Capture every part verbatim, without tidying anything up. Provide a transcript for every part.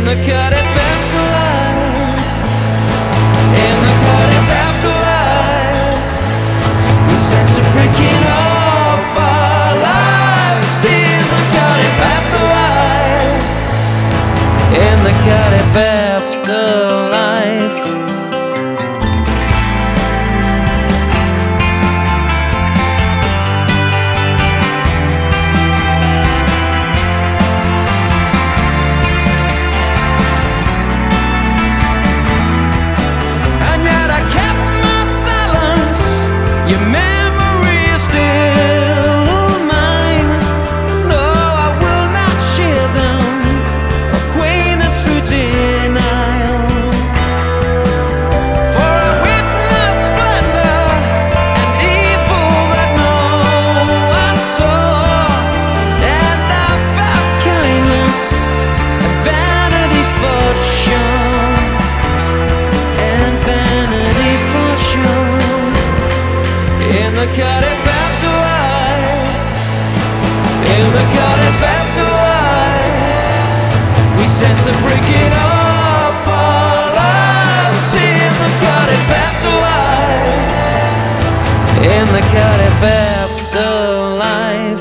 the Cardiff afterlife, in the Cardiff afterlife, we sense a breaking of our lives. In the Cardiff afterlife, in the Cardiff afterlife. Your memory is still mine. No, I will not share them. Acquaintance through denial. For I witnessed splendor and evil that no one saw, and I felt kindness and vanity for sure, and vanity for sure. In the Cardiff afterlife, in the Cardiff afterlife, we sense a breaking of our lives. In the Cardiff afterlife, in the Cardiff afterlife.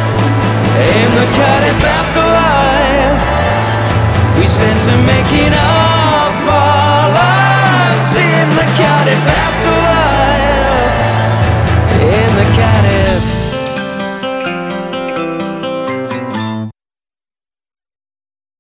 In the Cardiff afterlife, we sense a making of